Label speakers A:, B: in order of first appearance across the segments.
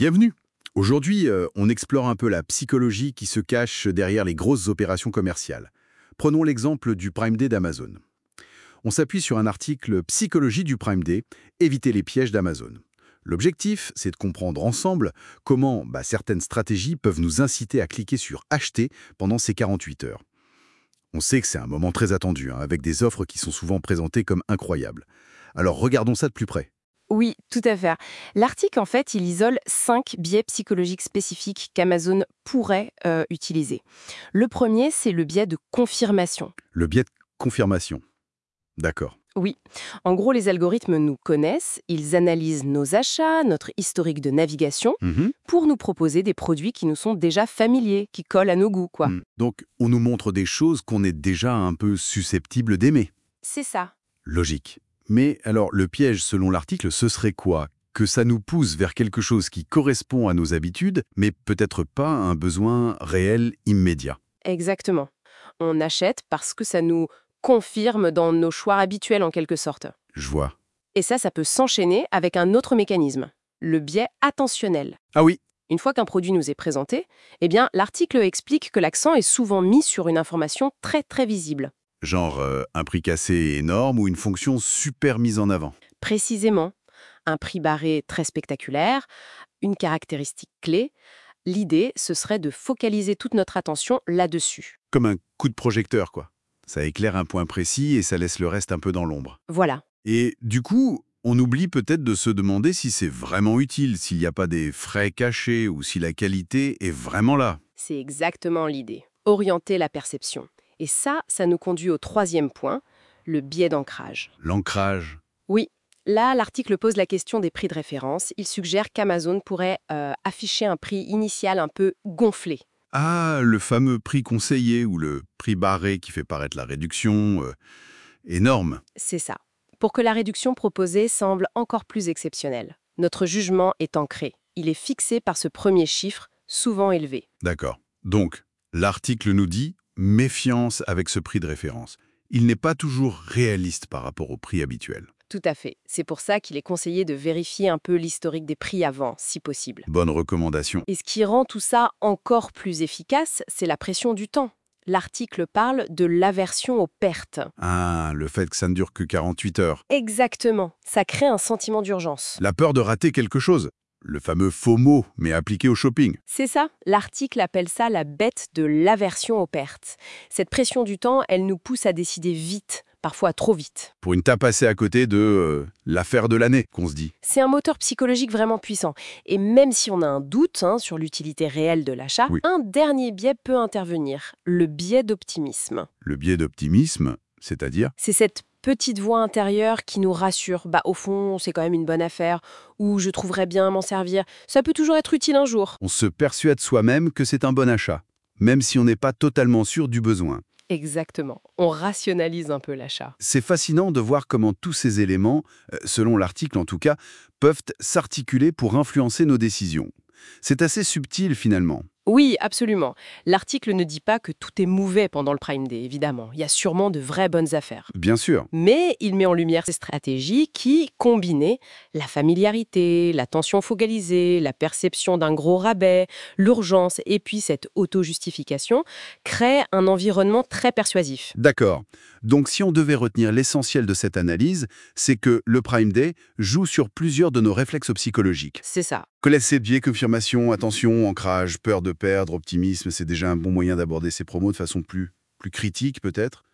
A: Bienvenue. Aujourd'hui, on explore un peu la psychologie qui se cache derrière les grosses opérations commerciales. Prenons l'exemple du Prime Day d'Amazon. On s'appuie sur un article Psychologie du Prime Day, éviter les pièges d'Amazon. L'objectif, c'est de comprendre ensemble comment certaines stratégies peuvent nous inciter à cliquer sur Acheter pendant ces 48 heures. On sait que c'est un moment très attendu, avec des offres qui sont souvent présentées comme incroyables. Alors regardons ça de plus près.
B: Oui, tout à fait. L'article, en fait, il isole 5 biais psychologiques spécifiques qu'Amazon pourrait utiliser. Le premier, c'est le biais de confirmation.
A: Le biais de confirmation. D'accord.
B: Oui, en gros, les algorithmes nous connaissent, ils analysent nos achats, notre historique de navigation,
A: Mhm.
B: pour nous proposer des produits qui nous sont déjà familiers, qui collent à nos goûts, quoi.
A: Donc, on nous montre des choses qu'on est déjà un peu susceptible d'aimer.
B: C'est ça.
A: Logique. Mais alors, le piège, selon l'article, ce serait quoi? Que ça nous pousse vers quelque chose qui correspond à nos habitudes, mais peut-être pas un besoin réel immédiat.
B: Exactement. On achète parce que ça nous confirme dans nos choix habituels, en quelque sorte.
A: Je vois.
B: Et ça peut s'enchaîner avec un autre mécanisme, le biais attentionnel.
A: Ah oui.
B: Une fois qu'un produit nous est présenté, l'article explique que l'accent est souvent mis sur une information très très visible.
A: Genre un prix cassé énorme ou une fonction super mise en avant.
B: Précisément, un prix barré très spectaculaire, une caractéristique clé. L'idée, ce serait de focaliser toute notre attention là-dessus.
A: Comme un coup de projecteur, quoi. Ça éclaire un point précis et ça laisse le reste un peu dans l'ombre.
B: Voilà.
A: Et du coup, on oublie peut-être de se demander si c'est vraiment utile, s'il n'y a pas des frais cachés ou si la qualité est vraiment là.
B: C'est exactement l'idée. Orienter la perception. Et ça nous conduit au troisième point, le biais d'ancrage.
A: L'ancrage.
B: Oui, là, l'article pose la question des prix de référence. Il suggère qu'Amazon pourrait afficher un prix initial un peu gonflé.
A: Ah, le fameux prix conseillé ou le prix barré qui fait paraître la réduction énorme.
B: C'est ça. Pour que la réduction proposée semble encore plus exceptionnelle. Notre jugement est ancré. Il est fixé par ce premier chiffre, souvent élevé.
A: D'accord. Donc, l'article nous dit méfiance avec ce prix de référence. Il n'est pas toujours réaliste par rapport au prix habituel.
B: Tout à fait. C'est pour ça qu'il est conseillé de vérifier un peu l'historique des prix avant, si possible.
A: Bonne recommandation.
B: Et ce qui rend tout ça encore plus efficace, c'est la pression du temps. L'article parle de l'aversion aux pertes.
A: Ah, le fait que ça ne dure que 48 heures.
B: Exactement. Ça crée un sentiment d'urgence.
A: La peur de rater quelque chose. Le fameux FOMO, mais appliqué au shopping.
B: C'est ça. L'article appelle ça la bête de l'aversion aux pertes. Cette pression du temps, elle nous pousse à décider vite, parfois trop vite.
A: Pour une tape passée à côté de l'affaire de l'année, qu'on se dit.
B: C'est un moteur psychologique vraiment puissant. Et même si on a un doute sur l'utilité réelle de l'achat,
A: Oui.
B: un dernier biais peut intervenir, le biais d'optimisme.
A: Le biais d'optimisme, c'est-à-dire?
B: C'est cette petite voix intérieure qui nous rassure. Au fond, c'est quand même une bonne affaire, ou je trouverais bien m'en servir. Ça peut toujours être utile un jour.
A: On se persuade soi-même que c'est un bon achat, même si on n'est pas totalement sûr du besoin.
B: Exactement. On rationalise un peu l'achat.
A: C'est fascinant de voir comment tous ces éléments, selon l'article en tout cas, peuvent s'articuler pour influencer nos décisions. C'est assez subtil finalement.
B: Oui, absolument. L'article ne dit pas que tout est mauvais pendant le Prime Day, évidemment. Il y a sûrement de vraies bonnes affaires.
A: Bien sûr.
B: Mais il met en lumière ces stratégies qui, combinées, la familiarité, l'attention focalisée, la perception d'un gros rabais, l'urgence et puis cette auto-justification, créent un environnement très persuasif.
A: D'accord. Donc si on devait retenir l'essentiel de cette analyse, c'est que le Prime Day joue sur plusieurs de nos réflexes psychologiques.
B: C'est ça.
A: Connaître ces biais, confirmation, attention, ancrage, peur de perdre, optimisme, c'est déjà un bon moyen d'aborder ces promos de façon plus critique peut-être.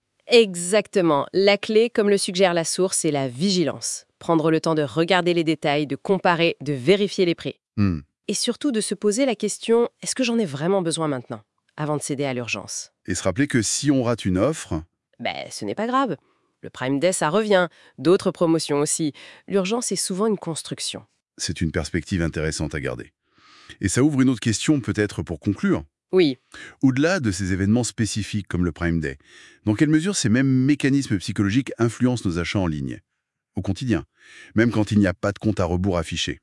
B: Exactement. La clé, comme le suggère la source, c'est la vigilance. Prendre le temps de regarder les détails, de comparer, de vérifier les prix. Et surtout de se poser la question, est-ce que j'en ai vraiment besoin maintenant, avant de céder à l'urgence?
A: Et se rappeler que si on rate une offre,
B: Ce n'est pas grave. Le Prime Day, ça revient. D'autres promotions aussi. L'urgence est souvent une construction.
A: c'est une perspective intéressante à garder. Et ça ouvre une autre question peut-être pour conclure.
B: Oui,
A: Au-delà de ces événements spécifiques comme le Prime Day, dans quelle mesure ces mêmes mécanismes psychologiques influencent nos achats en ligne, au quotidien, même quand il n'y a pas de compte à rebours affiché?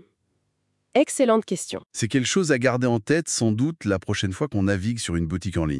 B: excellente question.
A: C'est quelque chose à garder en tête sans doute la prochaine fois qu'on navigue sur une boutique en ligne.